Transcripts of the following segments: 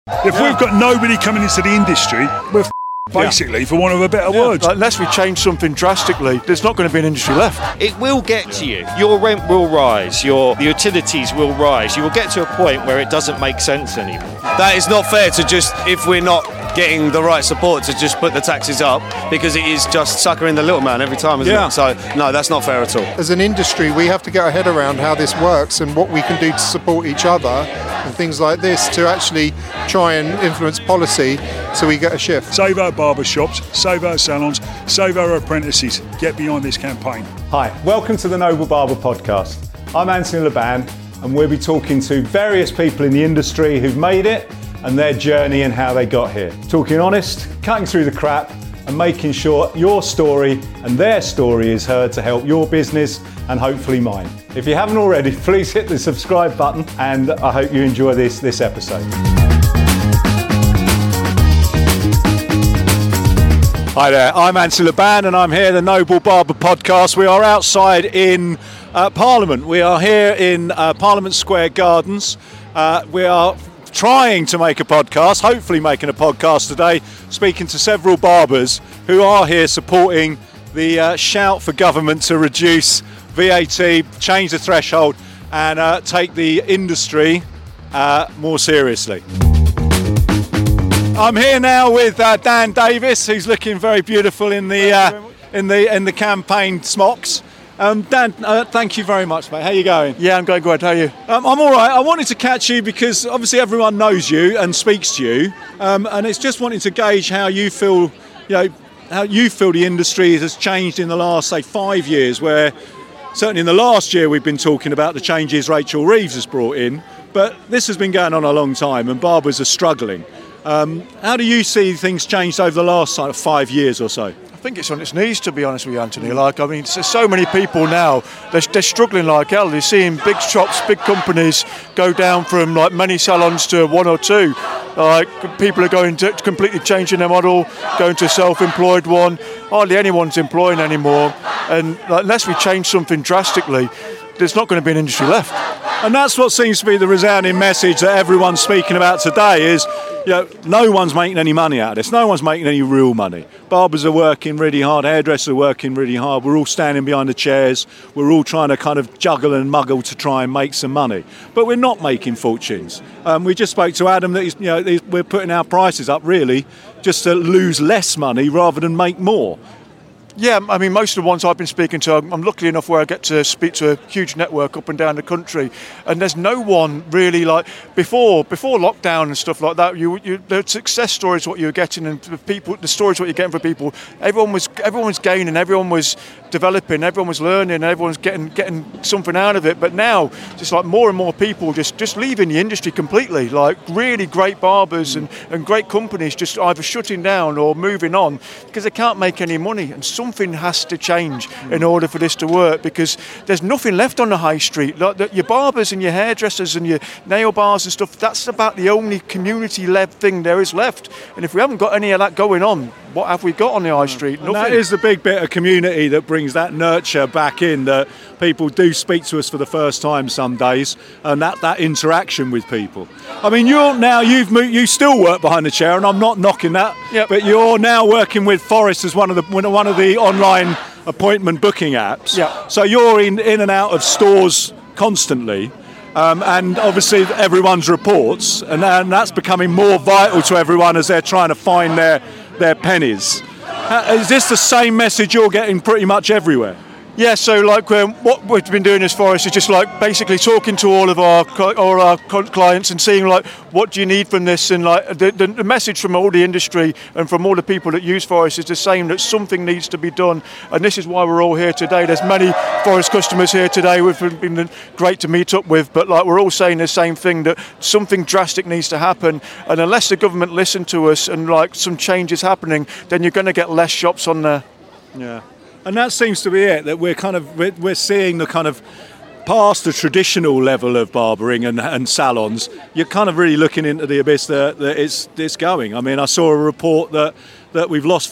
If we've got nobody coming into the industry, we're basically, for want of a better word. Like, unless we change something drastically, there's not going to be an industry left. It will get to you. Your rent will rise, your utilities will rise. You will get to a point where it doesn't make sense anymore. That is not fair to just, if we're not getting the right support, to just put the taxes up, because it is just suckering the little man every time, isn't it? So, no, that's not fair at all. As an industry, we have to get our head around how this works and what we can do to support each other and things like this to actually try and influence policy so we get a shift. Save our barber shops, save our salons, save our apprentices. Get behind this campaign. Hi, welcome to the Noble Barber Podcast. I'm Anthony Laban, and we'll be talking to various people in the industry who've made it and their journey and how they got here. Talking honest, cutting through the crap, and making sure your story and their story is heard to help your business and hopefully mine. If you haven't already, please hit the subscribe button, and I hope you enjoy this episode. Hi there, I'm Anthony Laban, and I'm here at the Noble Barber Podcast. We are outside in Parliament. We are here in Parliament Square Gardens. We are trying to make a podcast, hopefully making a podcast today, speaking to several barbers who are here supporting the shout for government to reduce VAT, change the threshold, and take the industry more seriously. I'm here now with Dan Davis, who's looking very beautiful in the campaign smocks. Dan, thank you very much, mate. How are you going? Yeah, I'm going good. How are you? I'm all right. I wanted to catch you because obviously everyone knows you and speaks to you, and it's just wanting to gauge how you feel. How you feel the industry has changed in the last, say, 5 years. Where certainly in the last year we've been talking about the changes Rachel Reeves has brought in, but this has been going on a long time, and barbers are struggling. How do you see things changed over the last 5 years or so? I think it's on its knees, to be honest with you, Anthony. There's so many people now, they're struggling like hell. You're seeing big shops, big companies go down from like many salons to one or two. Like, people are going to completely changing their model, going to a self-employed one. Hardly anyone's employing anymore. And unless we change something drastically, there's not going to be an industry left. And that's what seems to be the resounding message that everyone's speaking about today is, no one's making any money out of this. No one's making any real money. Barbers are working really hard. Hairdressers are working really hard. We're all standing behind the chairs. We're all trying to kind of juggle and muggle to try and make some money. But we're not making fortunes. We just spoke to Adam that we're putting our prices up really just to lose less money rather than make more. Yeah, I mean, most of the ones I've been speaking to, I'm lucky enough where I get to speak to a huge network up and down the country, and there's no one really like before lockdown and stuff like that. The success stories, what you were getting, and the stories what you're getting for people. Everyone was gaining, everyone was developing, everyone was learning, everyone's getting something out of it. But now, just like more and more people just leaving the industry completely. Like really great barbers and great companies just either shutting down or moving on because they can't make any money. And something has to change in order for this to work, because there's nothing left on the high street. Like your barbers and your hairdressers and your nail bars and stuff, that's about the only community-led thing there is left. And if we haven't got any of that going on, what have we got on the high street? Nothing. And that is the big bit of community that brings that nurture back in, that people do speak to us for the first time some days, and that interaction with people. I mean, you still work behind the chair, and I'm not knocking that, but you're now working with Forest as one of the online appointment booking apps. Yeah. So you're in and out of stores constantly. And obviously everyone's reports, and that's becoming more vital to everyone as they're trying to find their pennies. Is this the same message you're getting pretty much everywhere? Yeah, so like what we've been doing as Forest is just like basically talking to all our clients and seeing like what do you need from this, and like the message from all the industry and from all the people that use Forest is the same, that something needs to be done, and this is why we're all here today. There's many Forest customers here today we've been great to meet up with, but like we're all saying the same thing, that something drastic needs to happen, and unless the government listen to us and like some change is happening, then you're going to get less shops on there. Yeah. And that seems to be it, that we're seeing the kind of past the traditional level of barbering and salons. You're kind of really looking into the abyss that it's going. I mean, I saw a report that we've lost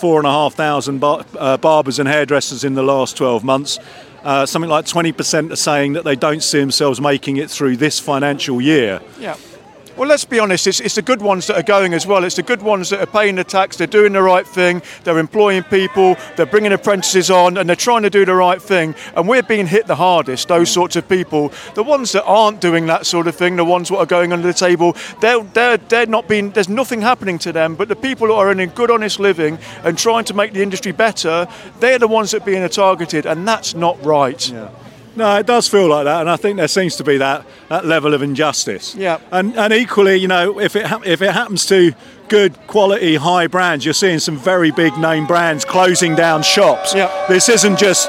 4,500 barbers and hairdressers in the last 12 months. Something like 20% are saying that they don't see themselves making it through this financial year. Yeah. Well, let's be honest, it's the good ones that are going as well. It's the good ones that are paying the tax, they're doing the right thing, they're employing people, they're bringing apprentices on, and they're trying to do the right thing. And we're being hit the hardest, those sorts of people. The ones that aren't doing that sort of thing, the ones that are going under the table, they're not being, there's nothing happening to them. But the people who are earning good, honest living and trying to make the industry better, they're the ones that are being targeted, and that's not right. Yeah. No, it does feel like that, and I think there seems to be that level of injustice. Yeah. And equally, you know, if it happens to good quality high brands, you're seeing some very big name brands closing down shops. Yeah. This isn't just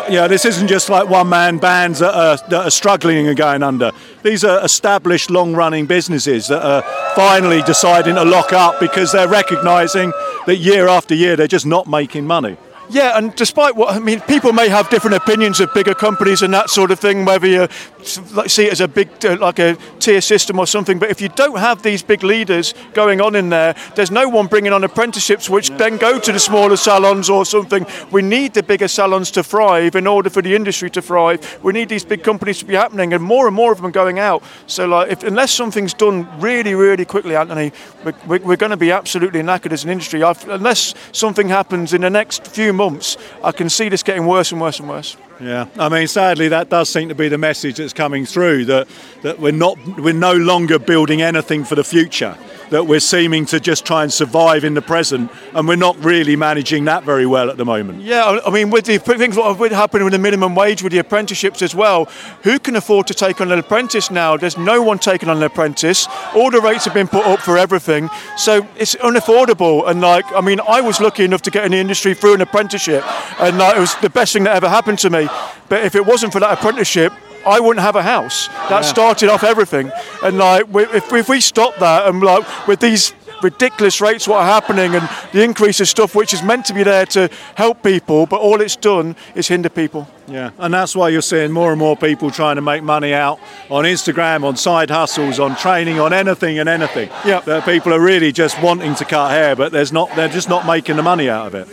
like one man bands that are struggling and going under. These are established long running businesses that are finally deciding to lock up because they're recognising that year after year they're just not making money. Yeah, and despite what I mean, people may have different opinions of bigger companies and that sort of thing, whether you see it as a big, like a tier system or something. But if you don't have these big leaders going on in there, there's no one bringing on apprenticeships, which then go to the smaller salons or something. We need the bigger salons to thrive in order for the industry to thrive. We need these big companies to be happening, and more of them are going out. So, like, unless something's done really, really quickly, Anthony, we're going to be absolutely knackered as an industry. Unless something happens in the next few months, I can see this getting worse and worse and worse. Yeah, I mean, sadly, that does seem to be the message that's coming through, that we're no longer building anything for the future, that we're seeming to just try and survive in the present, and we're not really managing that very well at the moment. Yeah, I mean, with the things what would happen with the minimum wage, with the apprenticeships as well, who can afford to take on an apprentice now? There's no one taking on an apprentice. All the rates have been put up for everything, so it's unaffordable. And like, I mean, I was lucky enough to get in the industry through an apprenticeship, and it was the best thing that ever happened to me. But if it wasn't for that apprenticeship, I wouldn't have a house. That started off everything. And like, if we stop that, and like with these ridiculous rates what are happening and the increase of stuff which is meant to be there to help people, but all it's done is hinder people. Yeah, and that's why you're seeing more and more people trying to make money out on Instagram, on side hustles, on training, on anything and anything. Yeah. That people are really just wanting to cut hair, but they're just not making the money out of it.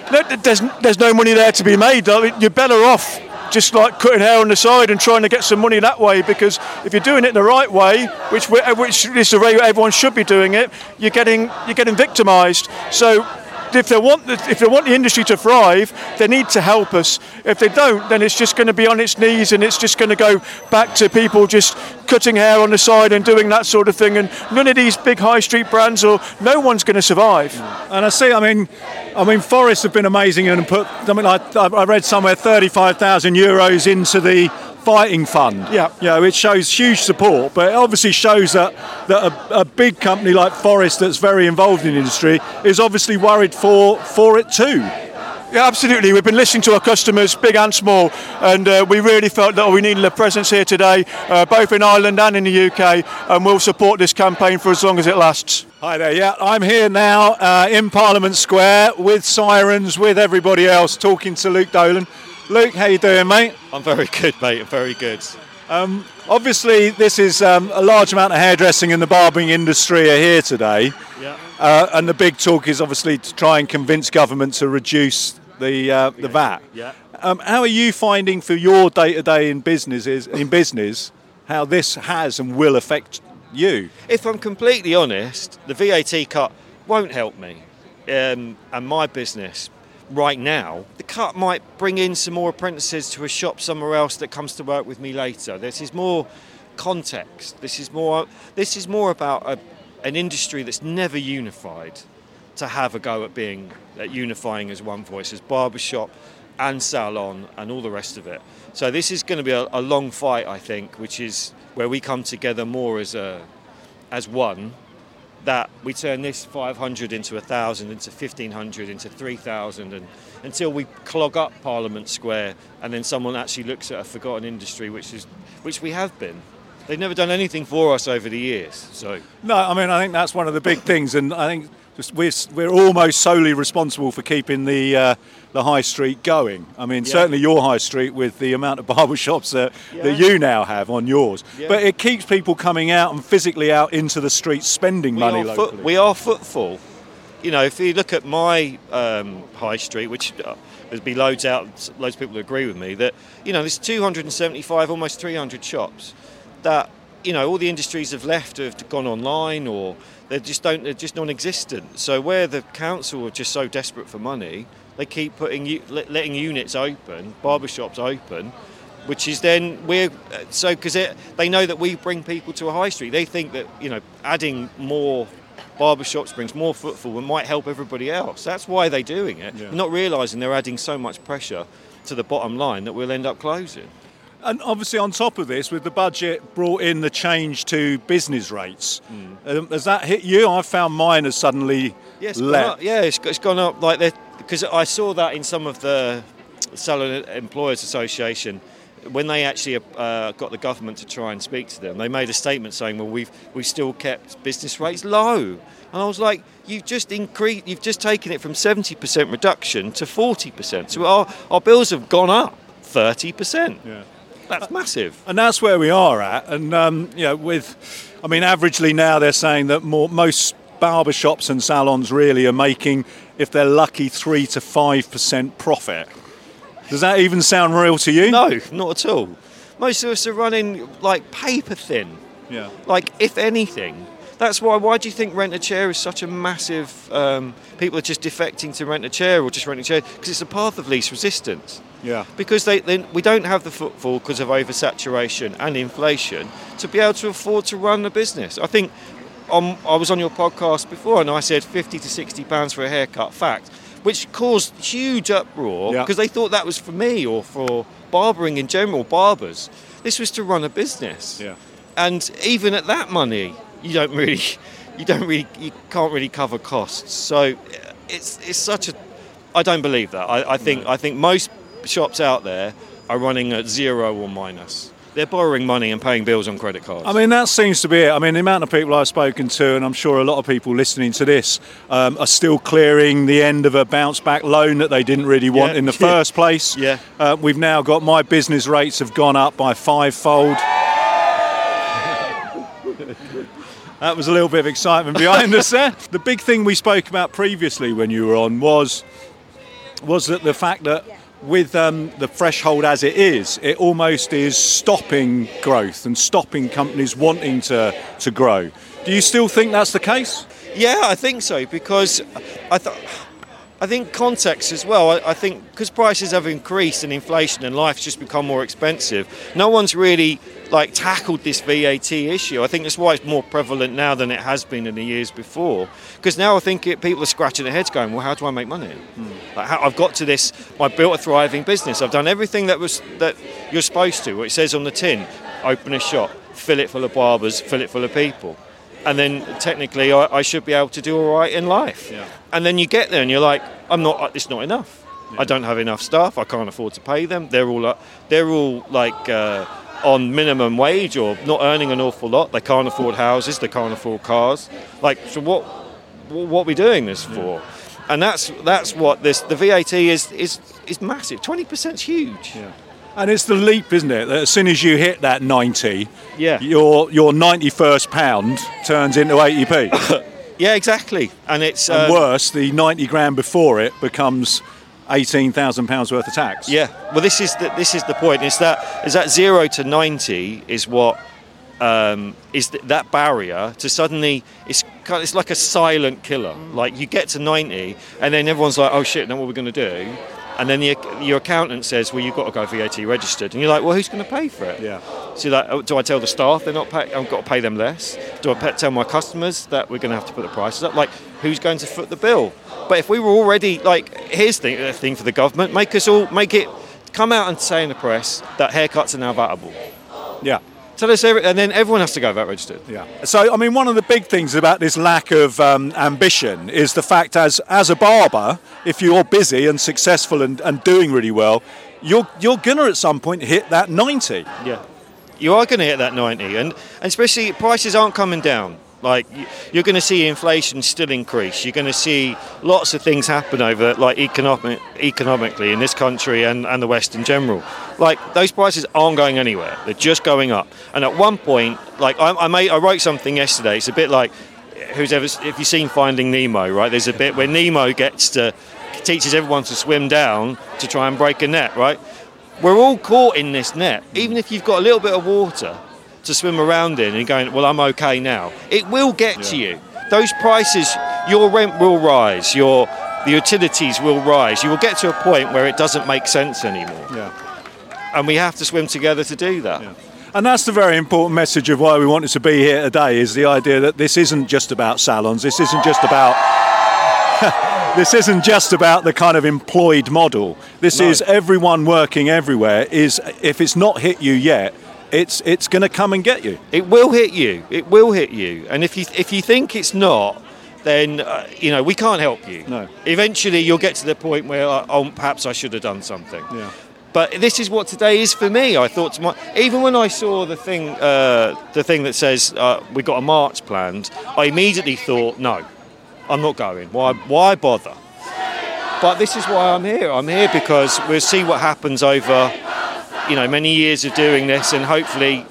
There's no money there to be made. I mean, you're better off just like cutting hair on the side and trying to get some money that way, because if you're doing it the right way, which is the way everyone should be doing it, you're getting victimised. So if they want the industry to thrive, they need to help us. If they don't, then it's just going to be on its knees, and it's just going to go back to people just cutting hair on the side and doing that sort of thing. And none of these big high street brands, or no one's going to survive. And I mean, Forest have been amazing and put something like, I read somewhere, €35,000 into the fighting fund. Yeah. You know, it shows huge support, but it obviously shows that a big company like Forest that's very involved in the industry is obviously worried for it too. Yeah, absolutely. We've been listening to our customers, big and small, and we really felt that we needed a presence here today, both in Ireland and in the UK, and we'll support this campaign for as long as it lasts. Hi there, yeah, I'm here now in Parliament Square with sirens, with everybody else, talking to Luke Dolan. Luke, how you doing, mate? I'm very good, mate. I'm very good. Obviously, this is a large amount of hairdressing and the barbering industry are here today. Yeah. And the big talk is obviously to try and convince government to reduce the VAT. Yeah. How are you finding for your day-to-day in business how this has and will affect you? If I'm completely honest, the VAT cut won't help me and my business right now. The cut might bring in some more apprentices to a shop somewhere else that comes to work with me later. This is more context. This is more about an industry that's never unified to have a go at unifying as one voice, as barbershop and salon and all the rest of it. So this is going to be a long fight, I think, which is where we come together more as one, that we turn this 500 into 1,000, into 1,500, into 3,000, and until we clog up Parliament Square, and then someone actually looks at a forgotten industry, which we have been. They've never done anything for us over the years. So no, I mean, I think that's one of the big things, and I think we're almost solely responsible for keeping the high street going. I mean, certainly your high street with the amount of barbershops that you now have on yours. Yeah. But it keeps people coming out and physically out into the streets spending money locally. We are footfall. You know, if you look at my high street, which there's be loads of people who agree with me, that, you know, there's 275, almost 300 shops that, all the industries have left, have gone online, or they're just non-existent. So where the council are just so desperate for money, they keep letting units open, barbershops open, which is then because they know that we bring people to a high street. They think that adding more barbershops brings more footfall and might help everybody else. That's why they're doing it. Yeah. Not realising they're adding so much pressure to the bottom line that we'll end up closing. And obviously on top of this, with the budget brought in the change to business rates. Has that hit you? I found mine has suddenly leapt. It's gone up like that, because I saw that in some of the Salon Employers Association. When they actually got the government to try and speak to them, they made a statement saying, well, we've still kept business rates low. And I was like, you've just taken it from 70% reduction to 40%. So our bills have gone up 30%. Yeah. That's massive. And that's where we are at. And, averagely now they're saying that most barbershops and salons really are making, if they're lucky, 3 to 5% profit. Does that even sound real to you? No, not at all. Most of us are running like paper thin. Yeah. Like, if anything. That's why do you think Rent a Chair is such a massive... people are just defecting to Rent a Chair or just renting a chair? Because it's a path of least resistance. Yeah. Because we don't have the footfall because of oversaturation and inflation to be able to afford to run a business. I think I was on your podcast before and I said £50 to £60 for a haircut, fact, which caused huge uproar because they thought that was for me or for barbering in general, barbers. This was to run a business. Yeah. And even at that money, you can't really cover costs. So it's such a... I don't believe that. I think most shops out there are running at 0 or minus. They're borrowing money and paying bills on credit cards. That seems to be it. The amount of people I've spoken to, and I'm sure a lot of people listening to this, are still clearing the end of a bounce-back loan that they didn't really want in the first place. Yeah. We've now got my business rates have gone up by 5-fold. That was a little bit of excitement behind us there. The big thing we spoke about previously when you were on was that the fact that with the threshold as it is, it almost is stopping growth and stopping companies wanting to grow. Do you still think that's the case? Yeah, I think so, because I think context as well. I think because prices have increased and inflation and life's just become more expensive, no one's really tackled this VAT issue. I think that's why it's more prevalent now than it has been in the years before. Because now I think people are scratching their heads going, well, how do I make money? I've got to this, I built a thriving business. I've done everything that you're supposed to. What it says on the tin, open a shop, fill it full of barbers, fill it full of people. And then technically I should be able to do all right in life. Yeah. And then you get there and you're like, it's not enough. Yeah. I don't have enough staff. I can't afford to pay them. They're all on minimum wage or not earning an awful lot. They can't afford houses. They can't afford cars. So what are we doing this for? And that's what the VAT is massive. 20% is huge. Yeah. And it's the leap, isn't it? That as soon as you hit that 90, your 91st pound turns into 80p. Yeah, exactly. And it's and worse, the 90 grand before it becomes £18,000 worth of tax. Yeah. Well, this is the point. Is that 0 to 90 is what is that barrier to suddenly it's like a silent killer. Like you get to 90 and then everyone's like, oh shit, now what are we going to do? And then your accountant says, well, you've got to go VAT registered. And you're like, well, who's going to pay for it? Yeah. So you're like, do I tell the staff they're not paying? I've got to pay them less? Do I tell my customers that we're going to have to put the prices up? Like, who's going to foot the bill? But if we were already, here's the thing for the government, make it come out and say in the press that haircuts are now vatable. Yeah. So and then everyone has to go VAT registered. Yeah. So, one of the big things about this lack of ambition is the fact as a barber, if you're busy and successful and doing really well, you're going to at some point hit that 90. Yeah. You are going to hit that 90. And especially prices aren't coming down. You're going to see inflation still increase. You're going to see lots of things happen over, economically in this country and the West in general. Those prices aren't going anywhere. They're just going up. And at one point, I wrote something yesterday. It's a bit like, if you've seen Finding Nemo, right? There's a bit where Nemo teaches everyone to swim down to try and break a net, right? We're all caught in this net. Even if you've got a little bit of water, to swim around in and going, well, I'm okay now. It will get to you. Those prices, your rent will rise, the utilities will rise. You will get to a point where it doesn't make sense anymore. Yeah. And we have to swim together to do that. Yeah. And that's the very important message of why we wanted to be here today, is the idea that this isn't just about salons, this isn't just about this isn't just about the kind of employed model. This is everyone working everywhere. If it's not hit you yet, it's going to come and get you. It will hit you. It will hit you. And if you think it's not, then we can't help you. No. Eventually, you'll get to the point where perhaps I should have done something. Yeah. But this is what today is for me. I thought even when I saw the thing that says we got a march planned, I immediately thought, no, I'm not going. Why bother? But this is why I'm here. I'm here because we'll see what happens over, many years of doing this, and hopefully,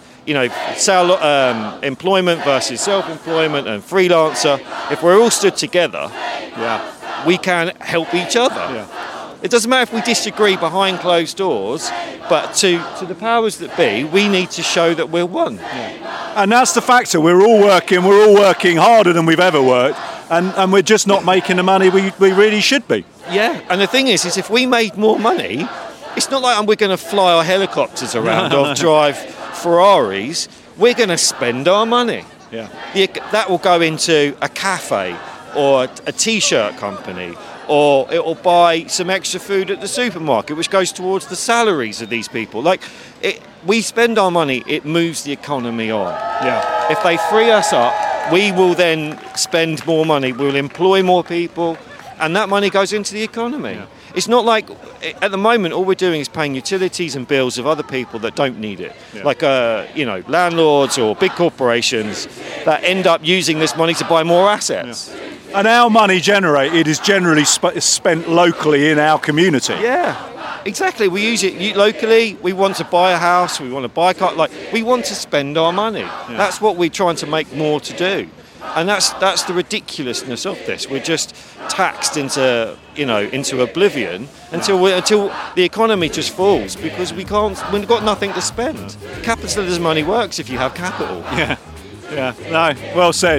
employment versus self-employment and freelancer. If we're all stood together, we can help each other. Yeah. It doesn't matter if we disagree behind closed doors, but to the powers that be, we need to show that we're one. Yeah. And that's the factor. We're all working harder than we've ever worked, and we're just not making the money we really should be. Yeah, and the thing is if we made more money, it's not like we're going to fly our helicopters around or drive Ferraris. We're going to spend our money. Yeah. That will go into a cafe or a T-shirt company, or it will buy some extra food at the supermarket, which goes towards the salaries of these people. We spend our money, it moves the economy on. Yeah. If they free us up, we will then spend more money, we'll employ more people, and that money goes into the economy. Yeah. It's not like, at the moment, all we're doing is paying utilities and bills of other people that don't need it. Yeah. Like, landlords or big corporations that end up using this money to buy more assets. Yeah. And our money generated is generally spent locally in our community. Yeah, exactly. We use it locally. We want to buy a house. We want to buy a car. We want to spend our money. Yeah. That's what we're trying to make more to do. And that's the ridiculousness of this. We're just taxed into oblivion until the economy just falls, because we've got nothing to spend. Capitalism money works if you have capital. Yeah. Yeah. No. Well said.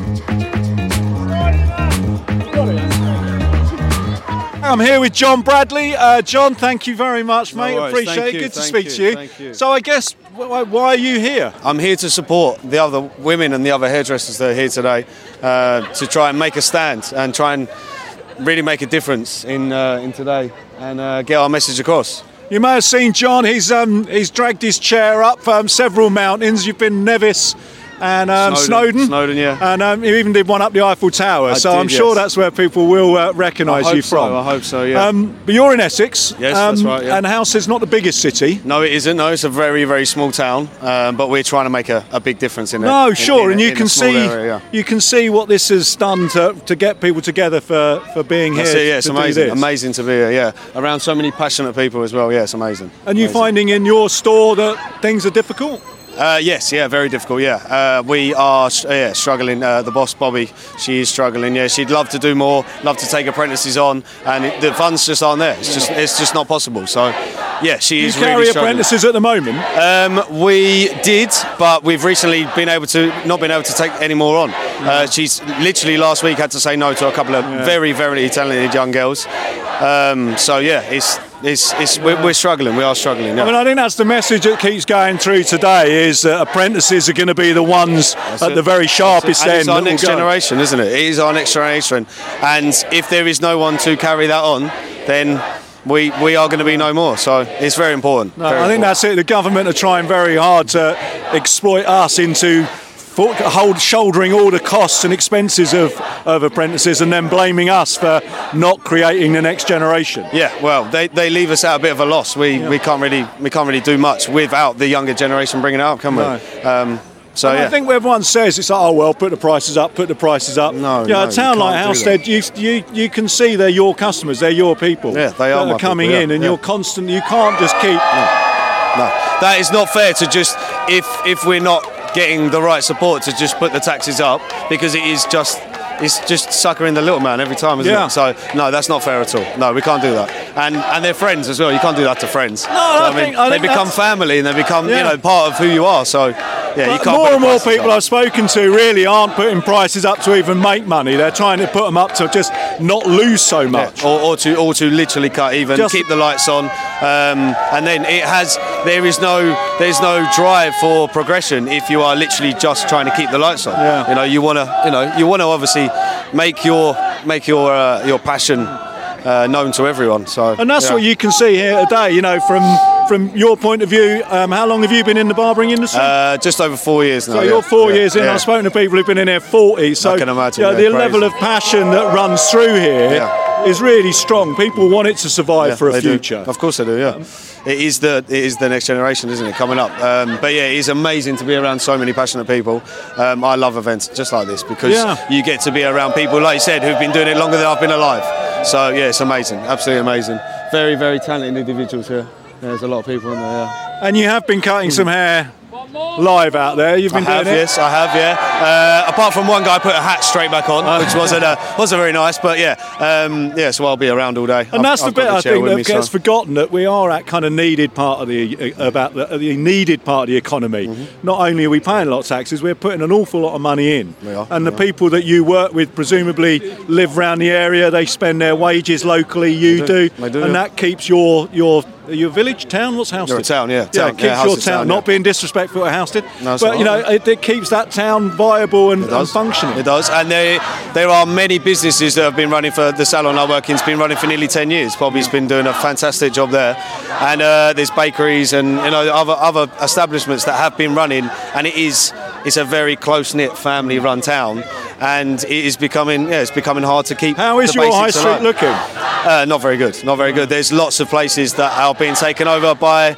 I'm here with John Bradley. John, thank you very much, mate. No worries. Appreciate it. Good to speak to you. Thank you. So I guess, why are you here? I'm here to support the other women and the other hairdressers that are here today, to try and make a stand and try and really make a difference in today and get our message across. You may have seen John. He's dragged his chair up several mountains. You've been Nevis and Snowdon. Snowdon, yeah. And you even did one up the Eiffel Tower. I'm sure that's where people will recognise you from. I hope so, yeah. But you're in Essex. Yes, that's right, yeah. And House is not the biggest city. No, it isn't. No, it's a very, very small town. But we're trying to make a big difference in it. No, sure. And you can see area, yeah. You can see what this has done to get people together for being here. Yeah, it's amazing. Do this. Amazing to be here, yeah. Around so many passionate people as well, yeah, it's amazing. And you finding in your store that things are difficult? Yes, yeah, very difficult, yeah. We are struggling. The boss, Bobby, she is struggling, yeah. She'd love to do more, love to take apprentices on, and the funds just aren't there. It's just not possible. So, yeah, she is really struggling. You carry apprentices at the moment? We did, but we've recently not been able to take any more on. She's literally last week had to say no to a couple of very, very talented young girls. So, yeah, we're struggling. We are struggling. Yeah. I mean, I think that's the message that keeps going through today, is that apprentices are going to be the ones at the very sharpest end. It's our next generation, isn't it? It is our next generation. And if there is no one to carry that on, then we are going to be no more. So it's very important. I think that's it. The government are trying very hard to exploit us into shouldering all the costs and expenses of apprentices, and then blaming us for not creating the next generation. Yeah, well, they leave us at a bit of a loss. We can't really do much without the younger generation bringing it up, can we? No. I think everyone says it's like, oh well, put the prices up. No, a town like Halstead, you can see they're your customers, they're your people. Yeah, they are coming people, in, and you're constant. You can't just keep. No, that is not fair to just if we're not getting the right support to just put the taxes up, because it's just suckering the little man every time, isn't it? So no, that's not fair at all. No, we can't do that. And they're friends as well. You can't do that to friends. No, they become family, and they become part of who you are. So yeah, you But can't. more put and the more prices people up. I've spoken to really aren't putting prices up to even make money. They're trying to put them up to just not lose so much. Yeah, or to literally cut even, Just- keep the lights on, and then there's no drive for progression if you are literally just trying to keep the lights on. Yeah. You want to obviously make your passion known to everyone. So And that's what you can see here today. From your point of view, how long have you been in the barbering industry? just over 4 years now. So yeah. you're 4 years in. Yeah. I've spoken to people who've been in here 40. So I can imagine, the crazy. level of passion that runs through here is really strong. People want it to survive for a they do. future. Of course they do. Yeah, it is the next generation, isn't it, coming up? But yeah, it's amazing to be around so many passionate people. I love events just like this because you get to be around people, like you said, who've been doing it longer than I've been alive. So yeah, it's amazing, absolutely amazing. Very, very talented individuals here. There's a lot of people in there. Yeah. And you have been cutting some hair live out there. You've been doing it. Yes, I have. Yeah. Apart from one guy put a hat straight back on, which wasn't very nice. But so I'll be around all day. And that's the I've got bit I chair think with that me, gets so- forgotten, that we are at kind of needed part of the needed part of the economy. Not only are we paying a lot of taxes, we're putting an awful lot of money in. We are, And the people that you work with presumably live around the area. They spend their wages locally. You do. They do, and yeah. that keeps your village, town. What's Houston? You're a town, yeah. Yeah, Town, it keeps your House's town. Not being disrespectful to Houston, No, it's but not. it keeps that town viable and It functioning. It does, and there are many businesses that have been running for the salon I work in. It's been running for nearly 10 years. Bobby's been doing a fantastic job there, and there's bakeries and other establishments that have been running, and it's a very close knit family run town, and it is becoming hard to keep. How is the your high basics street alive. looking? Not very good. Not very good. There's lots of places that are being taken over by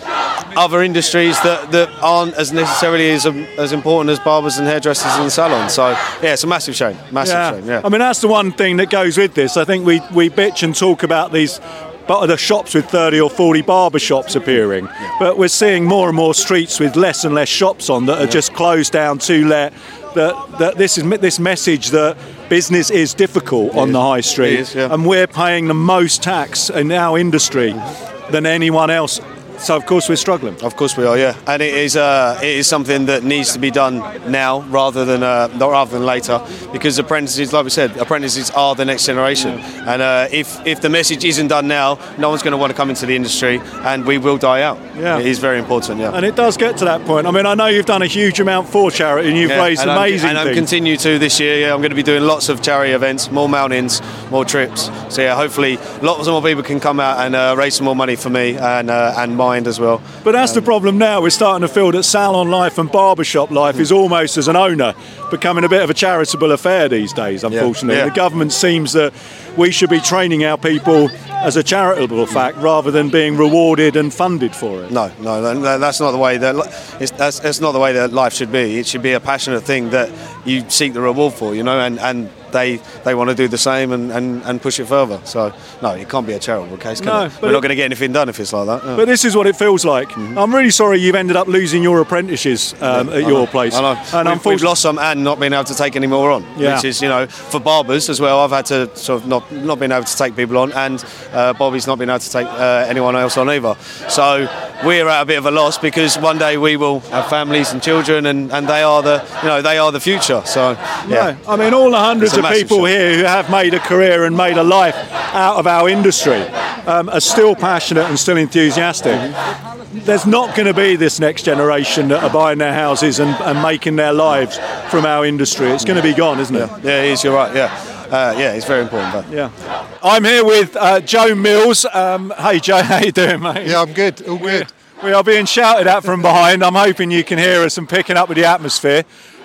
other industries that aren't as necessarily as important as barbers and hairdressers and salons. So yeah, it's a massive shame. Massive shame. Yeah. I mean, that's the one thing that goes with this. I think we bitch and talk about these, but the shops with 30 or 40 barber shops appearing, but we're seeing more and more streets with less and less shops on that are just closed down to let. That this message that business is difficult on the high street, It is, yeah. and we're paying the most tax in our industry than anyone else. So of course we're struggling. Of course we are, yeah, and it is something that needs to be done now rather than later, because apprentices, like we said, apprentices are the next generation, and if the message isn't done now, no one's going to want to come into the industry, and we will die out. Yeah. It is very important, yeah. And it does get to that point. I mean, I know you've done a huge amount for charity, and you've raised and amazing and I'm things. continue to this year. Yeah, I'm going to be doing lots of charity events, more mountings, more trips. So yeah, hopefully lots more people can come out and raise some more money for me and mind as well. But that's the problem now. We're starting to feel that salon life and barbershop life is almost, as an owner, becoming a bit of a charitable affair these days, unfortunately. Yeah. The government seems that we should be training our people as a charitable fact rather than being rewarded and funded for it. No, that's not the way that's not the way that life should be. It should be a passionate thing that you seek the reward for, and they want to do the same and push it further. So no, it can't be a charitable case, can it? We're not going to get anything done if it's like that. Yeah. But this is what it feels like. I'm really sorry you've ended up losing your apprentices at your place. I know. And We've lost some and not been able to take any more on, Yeah. which is, for barbers as well, I've had to sort of not been able to take people on, and Bobby's not been able to take anyone else on either. So we're at a bit of a loss, because one day we will have families and children, and they are the future. So yeah. No, I mean, all the hundreds It's a of massive people shift. here who have made a career and made a life out of our industry are still passionate and still enthusiastic. There's not going to be this next generation that are buying their houses and making their lives from our industry. It's going to be gone, isn't it? Yeah, it is. You're right. Yeah, it's very important. But. Yeah. I'm here with Joe Mills. Hey, Joe, how you doing, mate? Yeah, I'm good. All good. We are being shouted at from behind. I'm hoping you can hear us and picking up with the atmosphere.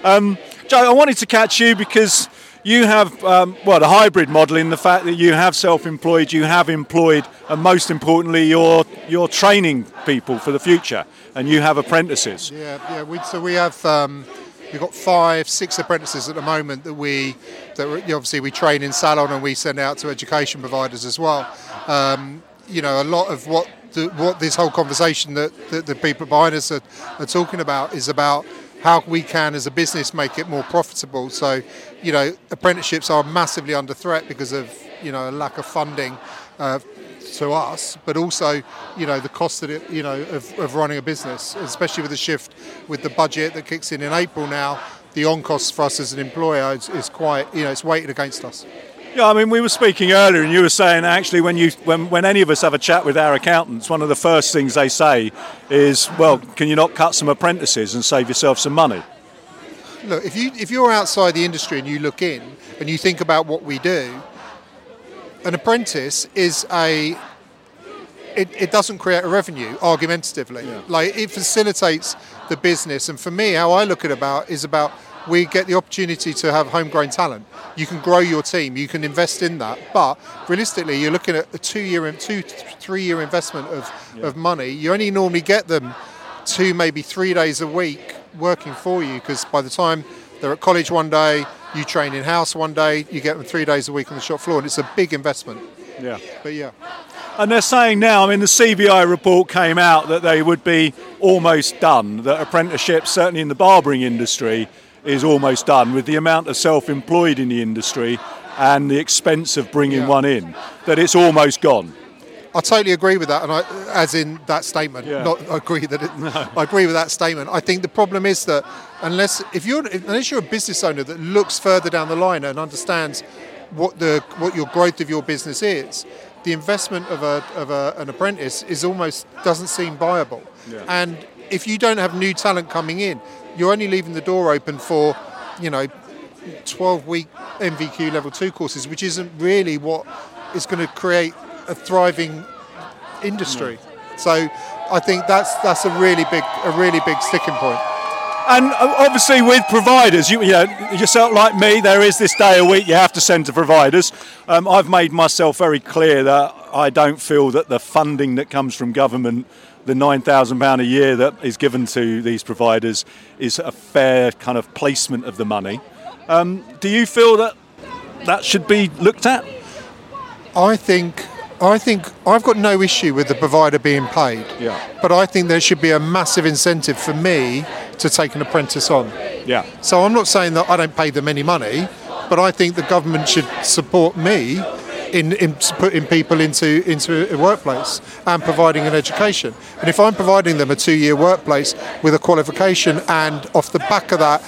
Joe, I wanted to catch you because you have, the hybrid model in the fact that you have self-employed, you have employed, and most importantly, you're training people for the future, and you have apprentices. Yeah. We have we've got 5-6 apprentices at the moment that we obviously we train in salon and we send out to education providers as well. A lot of what this whole conversation that the people behind us are talking about is about how we can, as a business, make it more profitable. So, apprenticeships are massively under threat because of, a lack of funding to us, but also, the cost of running a business, especially with the shift with the budget that kicks in April now. The on costs for us as an employer is quite, it's weighted against us. Yeah, I mean, we were speaking earlier, and you were saying actually when any of us have a chat with our accountants, one of the first things they say is, well, can you not cut some apprentices and save yourself some money? Look, if you're outside the industry and you look in and you think about what we do, an apprentice is it doesn't create a revenue, argumentatively. Yeah. Like, it facilitates the business, and for me, how I look at it is about we get the opportunity to have homegrown talent. You can grow your team, you can invest in that, but realistically, you're looking at a 3 year investment of money. You only normally get them 2, maybe 3 days a week working for you, because by the time they're at college one day, you train in-house one day, you get them 3 days a week on the shop floor, and it's a big investment. Yeah. But yeah. And they're saying now, I mean, the CBI report came out that they would be almost done, that apprenticeships, certainly in the barbering industry, is almost done, with the amount of self-employed in the industry and the expense of bringing one in, that it's almost gone. I totally agree with that, and as in that statement. Yeah. I agree with that statement. I think the problem is that unless you're a business owner that looks further down the line and understands what your growth of your business is, the investment of an apprentice doesn't seem viable. Yeah. And if you don't have new talent coming in, you're only leaving the door open for 12-week NVQ level 2 courses, which isn't really what is going to create a thriving industry. Yeah. So I think that's a really big sticking point. And obviously with providers, yourself like me, there is this day a week you have to send to providers. I've made myself very clear that I don't feel that the funding that comes from government, the £9,000 a year that is given to these providers, is a fair kind of placement of the money. Do you feel that should be looked at? I think I've got no issue with the provider being paid. Yeah. But I think there should be a massive incentive for me to take an apprentice on. Yeah. So I'm not saying that I don't pay them any money, but I think the government should support me in putting people into a workplace and providing an education. And if I'm providing them a 2-year workplace with a qualification, and off the back of that,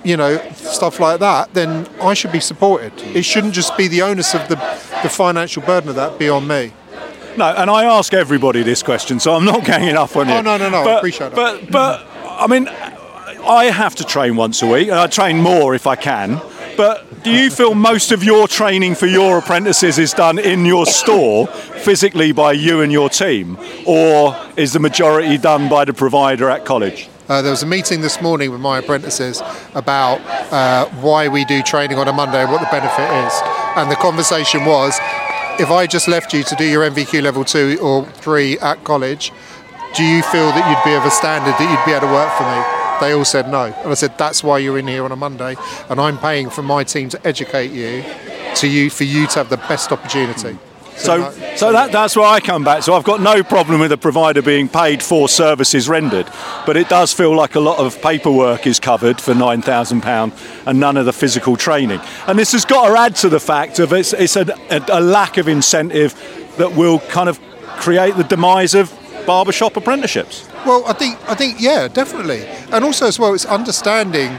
stuff like that, then I should be supported. It shouldn't just be the onus of the financial burden of that be on me. No, and I ask everybody this question, so I'm not ganging up on you. Oh, no, I appreciate that. But I mean, I have to train once a week, and I train more if I can. But do you feel most of your training for your apprentices is done in your store, physically by you and your team, or is the majority done by the provider at college? There was a meeting this morning with my apprentices about why we do training on a Monday and what the benefit is. And the conversation was, if I just left you to do your NVQ level 2 or 3 at college, do you feel that you'd be of a standard that you'd be able to work for me? They all said no. And I said, that's why you're in here on a Monday, and I'm paying for my team to educate you, for you to have the best opportunity. So that's where I come back. So I've got no problem with a provider being paid for services rendered, but it does feel like a lot of paperwork is covered for £9,000 and none of the physical training. And this has got to add to the fact of it's a lack of incentive that will kind of create the demise of barbershop apprenticeships. Well, I think, yeah, definitely. And also as well, it's understanding.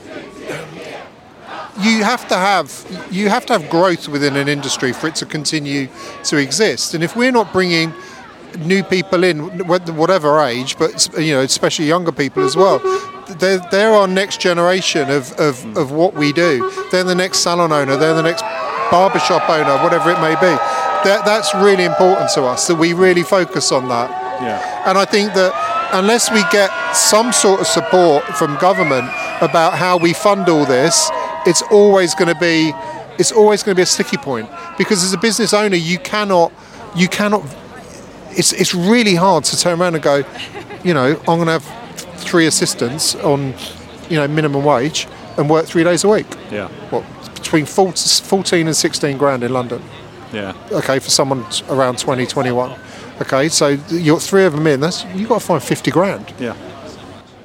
You have to have growth within an industry for it to continue to exist. And if we're not bringing new people in, whatever age, but especially younger people as well, they're our next generation of what we do. They're the next salon owner. They're the next barbershop owner, whatever it may be. That's really important to us, that we really focus on that. Yeah. And I think that unless we get some sort of support from government about how we fund all this, it's always going to be a sticky point, because as a business owner you cannot it's really hard to turn around and go, I'm going to have 3 assistants on minimum wage and work 3 days a week. Yeah. What, between 14 and 16 grand in London. Yeah. Okay, for someone around 20, 21. Okay, so you're 3 of them in, you've got to find 50 grand. Yeah.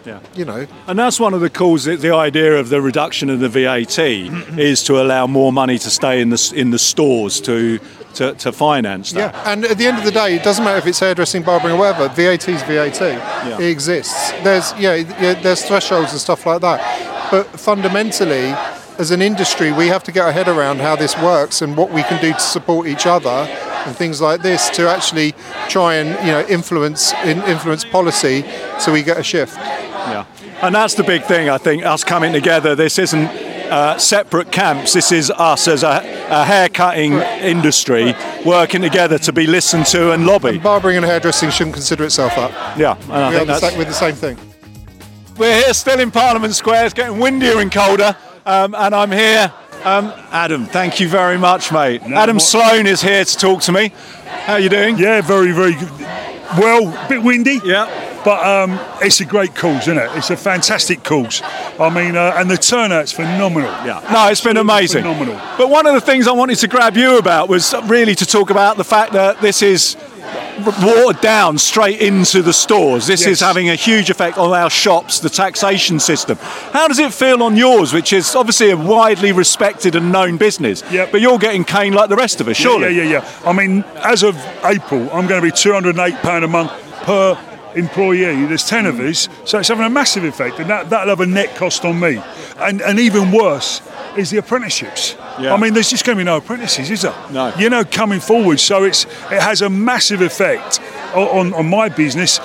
You know. And that's one of the calls. The idea of the reduction of the VAT is to allow more money to stay in the stores to finance that. Yeah, and at the end of the day, it doesn't matter if it's hairdressing, barbering, or whatever. VAT is VAT. Yeah. It exists. There's thresholds and stuff like that. But fundamentally, as an industry, we have to get our head around how this works and what we can do to support each other and things like this to actually try and influence policy so we get a shift. Yeah, and that's the big thing. I think us coming together. This isn't separate camps. This is us as a hair cutting industry working together to be listened to and lobby. And barbering and hairdressing shouldn't consider itself that. Yeah, and I think we're the same thing. We're here still in Parliament Square. It's getting windier and colder, and I'm here. Adam, thank you very much, mate. Adam Sloan is here to talk to me. How are you doing? Yeah, very, very good. Well, a bit windy. Yeah. But it's a great cause, isn't it? It's a fantastic cause. I mean, and the turnout's phenomenal. Yeah. No, it's been amazing. Phenomenal. But one of the things I wanted to grab you about was really to talk about the fact that this is watered down straight into the stores. This is having a huge effect on our shops, the taxation system. How does it feel on yours, which is obviously a widely respected and known business? Yep. But you're getting caned like the rest of us, surely? Yeah. I mean, as of April, I'm going to be £208 a month per employee. There's 10 of us, so it's having a massive effect, and that'll have a net cost on me. And even worse is the apprenticeships. Yeah. I mean, there's just going to be no apprentices, is there? No. Coming forward. So it has a massive effect on my business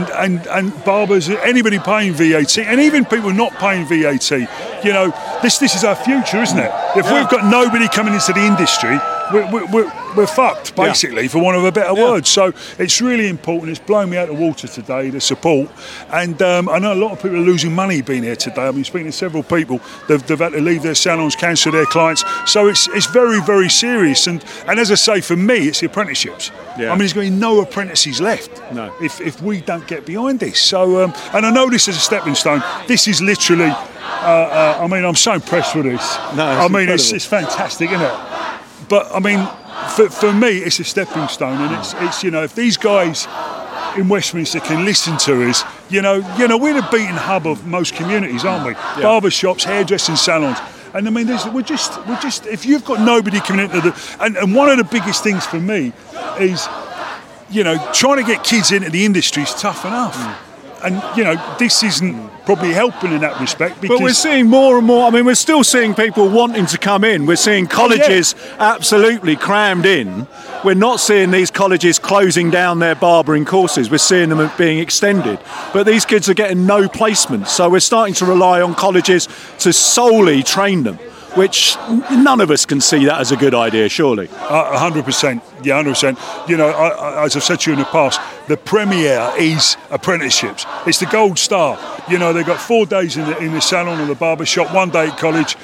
and barbers, anybody paying VAT, and even people not paying VAT. This is our future, isn't it? If we've got nobody coming into the industry, we're fucked, basically, for want of a better word. So it's really important. It's blown me out of the water today, the support. And I know a lot of people are losing money being here today. I've been speaking to several people. They've had to leave their salons, cancel their clients. So it's very, very serious. And as I say, for me, it's the apprenticeships. Yeah. I mean, there's going to be no apprentices left if we don't get behind this. So, and I know this is a stepping stone. This is literally, I mean, I'm so impressed with this. I mean, it's fantastic, isn't it? But I mean, for me, it's a stepping stone, and it's if these guys in Westminster can listen to us, we're the beating hub of most communities, aren't we? Yeah. Barber shops, hairdressing salons, and I mean, we're just if you've got nobody coming into and one of the biggest things for me is, trying to get kids into the industry is tough enough. And, this isn't probably helping in that respect. Because but we're seeing more and more. I mean, we're still seeing people wanting to come in. We're seeing colleges absolutely crammed in. We're not seeing these colleges closing down their barbering courses. We're seeing them being extended. But these kids are getting no placement. So we're starting to rely on colleges to solely train them, which none of us can see that as a good idea, surely. 100%. Yeah, 100%. As I've said to you in the past, the premier is apprenticeships. It's the gold star. They've got 4 days in the salon or the barber shop, 1 day at college.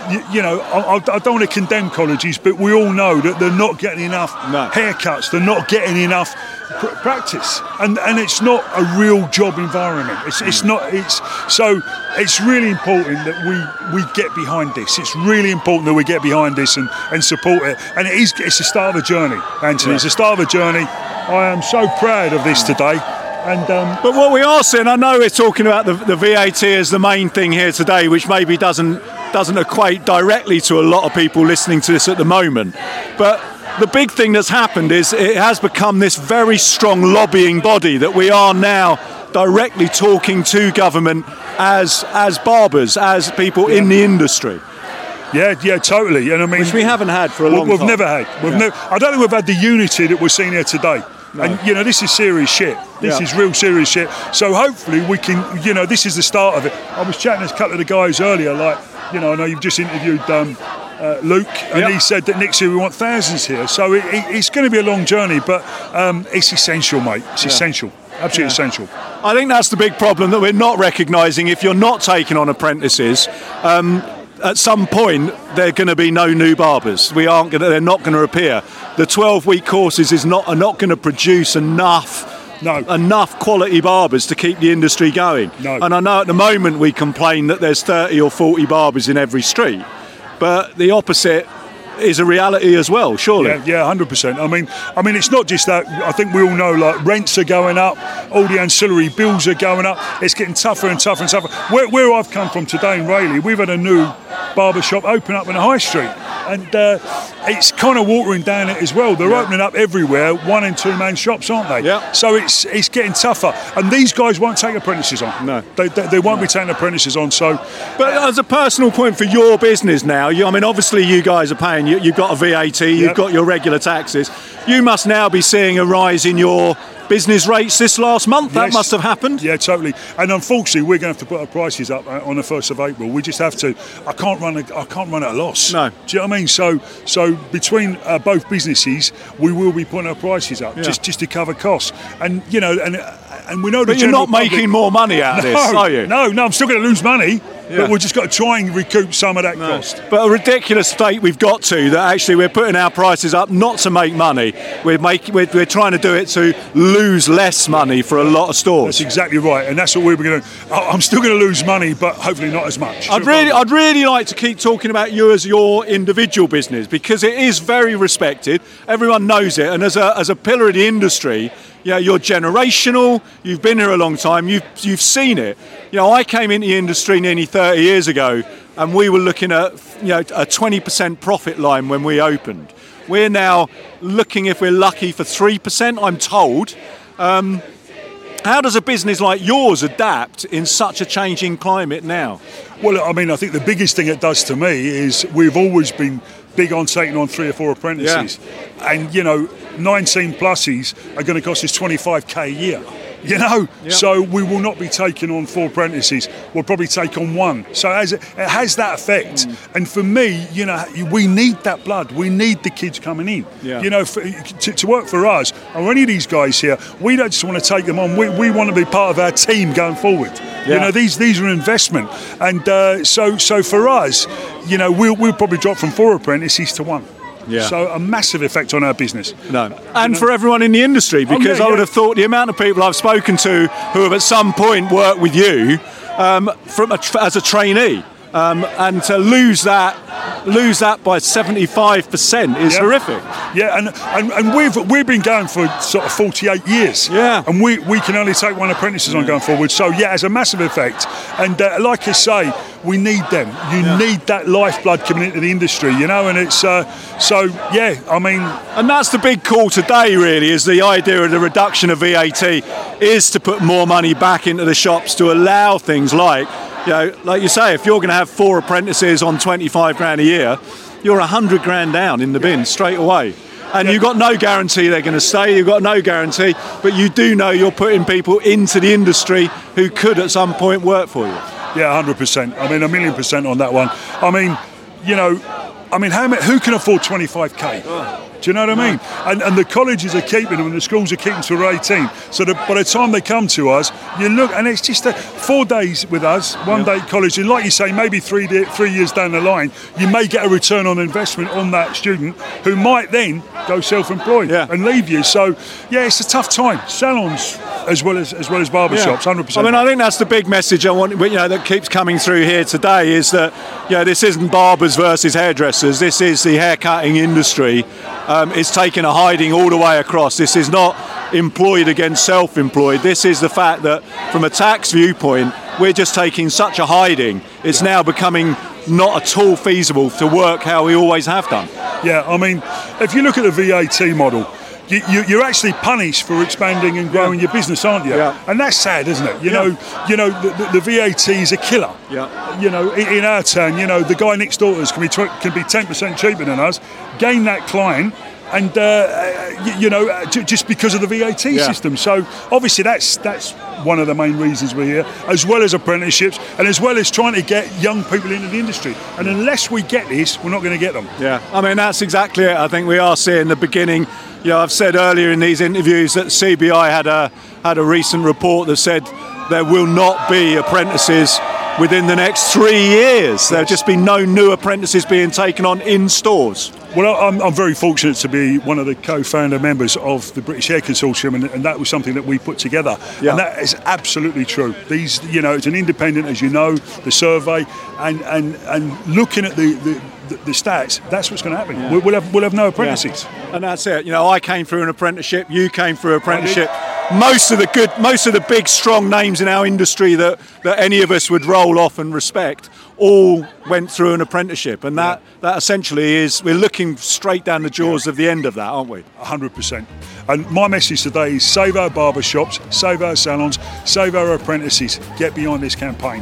I don't want to condemn colleges, but we all know that they're not getting enough haircuts. They're not getting enough practice, and it's not a real job environment. It's not. So it's really important that we get behind this. It's really important that we get behind this and support it. And it's the start of a journey, Anthony. It's the start of a journey. I am so proud of this today. And but what we are seeing, I know we're talking about the VAT as the main thing here today, which maybe doesn't equate directly to a lot of people listening to this at the moment, but the big thing that's happened is it has become this very strong lobbying body that we are now directly talking to government as barbers, as people in the industry. Yeah, totally. And I mean, which we haven't had for a long time. We've never had. I don't think we've had the unity that we're seeing here today. No. And this is serious shit. This is real serious shit. So hopefully we can. This is the start of it. I was chatting to a couple of the guys earlier. I know you've just interviewed Luke, and he said that next year we want thousands here. So it's going to be a long journey, but it's essential, mate. It's essential. Absolutely essential. I think that's the big problem that we're not recognising. If you're not taking on apprentices, at some point there are going to be no new barbers. They're not going to appear. The 12-week courses are not going to produce enough quality barbers to keep the industry going. No. And I know at the moment we complain that there's 30 or 40 barbers in every street, but the opposite is a reality as well, surely. Yeah, 100%. I mean, it's not just that. I think we all know, like, rents are going up, all the ancillary bills are going up. It's getting tougher and tougher and tougher. Where I've come from today in Rayleigh, we've had a new barber shop open up in the high street, and it's kind of watering down it as well. They're opening up everywhere, 1 and 2 man shops, aren't they? Yeah. So it's getting tougher, and these guys won't take apprentices on. No, they won't be taking apprentices on. So, but as a personal point for your business now, I mean, obviously you guys are paying. You've got a VAT, you've got your regular taxes. You must now be seeing a rise in your business rates this last month. That must have happened. Yeah, totally. And unfortunately, we're going to have to put our prices up on the 1st of April. We just have to. I can't run at a loss. No. Do you know what I mean? So between both businesses, we will be putting our prices up just to cover costs. And you know, and we know. But you're not making more money out of this, are you? No, I'm still going to lose money. Yeah. But we've just got to try and recoup some of that cost. But a ridiculous state we've got to that actually we're putting our prices up not to make money. We're trying to do it to lose less money for a lot of stores. That's exactly right, and that's what we were going to. I'm still going to lose money, but hopefully not as much. I'd really like to keep talking about you as your individual business, because it is very respected. Everyone knows it, and as a pillar of the industry. Yeah, you're generational. You've been here a long time. You've seen it. You know, I came into the industry nearly 30 years ago, and we were looking at a 20% profit line when we opened. We're now looking, if we're lucky, for 3%. I'm told. How does a business like yours adapt in such a changing climate now? Well, I mean, I think the biggest thing it does to me is we've always been big on taking on 3 or 4 apprentices, and 19 pluses are going to cost us 25k a year. So we will not be taking on 4 apprentices. We'll probably take on 1. So it has that effect. And for me, we need that blood. We need the kids coming in. To work for us or any of these guys here, we don't just want to take them on. We want to be part of our team going forward. These are investment, and so for us, we'll probably drop from 4 apprentices to 1. Yeah. So a massive effect on our business. And for everyone in the industry, because I would have thought the amount of people I've spoken to who have at some point worked with you as a trainee, and to lose that by 75% is horrific. Yeah, and we've been going for sort of 48 years. Yeah, and we can only take 1 apprentices on going forward. So it has a massive effect. And like I say, we need them. You need that lifeblood coming into the industry, and it's and that's the big call today. Really, is the idea of the reduction of VAT is to put more money back into the shops to allow things like. Like you say, if you're going to have 4 apprentices on 25 grand a year, you're 100 grand down in the bin straight away. And you've got no guarantee they're going to stay, you've got no guarantee, but you do know you're putting people into the industry who could at some point work for you. Yeah, 100%. I mean, 1,000,000% on that one. Who can afford 25k? Do you know what I mean? And the colleges are keeping them, and the schools are keeping to 18. So by the time they come to us, you look, and it's just 4 days with us, 1 day at college, and like you say, maybe 3 years down the line, you may get a return on investment on that student, who might then go self-employed and leave you. So it's a tough time. Salons as well as barbershops, 100%. I mean, I think that's the big message I want. That keeps coming through here today is that this isn't barbers versus hairdressers. This is the haircutting industry. It's taken a hiding all the way across. This is not employed against self-employed. This is the fact that from a tax viewpoint, we're just taking such a hiding. It's now becoming not at all feasible to work how we always have done. Yeah, I mean, if you look at the VAT model, you're actually punished for expanding and growing your business, aren't you? Yeah. And that's sad, isn't it? The VAT is a killer. Yeah. In our town, the guy next door to us can be 10% cheaper than us, gain that client, and just because of the VAT system. So obviously that's one of the main reasons we're here, as well as apprenticeships, and as well as trying to get young people into the industry. And unless we get this, we're not going to get them. Yeah, I mean, that's exactly it. I think we are seeing the beginning. I've said earlier in these interviews that CBI had a recent report that said there will not be apprentices within the next 3 years. There'll just be no new apprentices being taken on in stores. Well, I'm very fortunate to be one of the co-founder members of the British Hair Consortium, and that was something that we put together. Yeah. And that is absolutely true. These, it's an independent, as you know, the survey, and looking at the the stats, that's what's going to happen. Yeah. We'll have no apprentices. Yeah. And that's it. I came through an apprenticeship. You came through an apprenticeship. Most of the big, strong names in our industry that any of us would roll off and respect all went through an apprenticeship, and that essentially is, we're looking straight down the jaws of the end of that, aren't we? 100%. And my message today is save our barber shops, save our salons, save our apprentices. Get behind this campaign.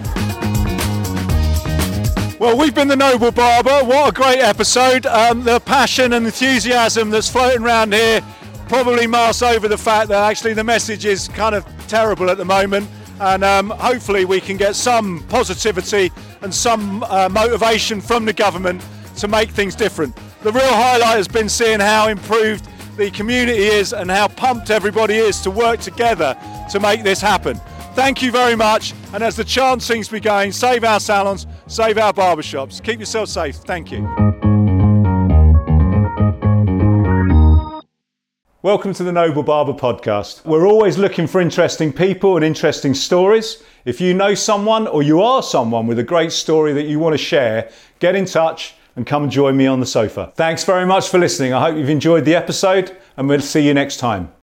Well, we've been the Noble Barber. What a great episode. The passion and enthusiasm that's floating around here probably masks over the fact that actually the message is kind of terrible at the moment, and hopefully we can get some positivity and some motivation from the government to make things different. The real highlight has been seeing how improved the community is and how pumped everybody is to work together to make this happen. Thank you very much, and as the chant seems to be going, save our salons, save our barbershops. Keep yourself safe. Thank you. Welcome to the Noble Barber Podcast. We're always looking for interesting people and interesting stories. If you know someone or you are someone with a great story that you want to share, get in touch and come join me on the sofa. Thanks very much for listening. I hope you've enjoyed the episode, and we'll see you next time.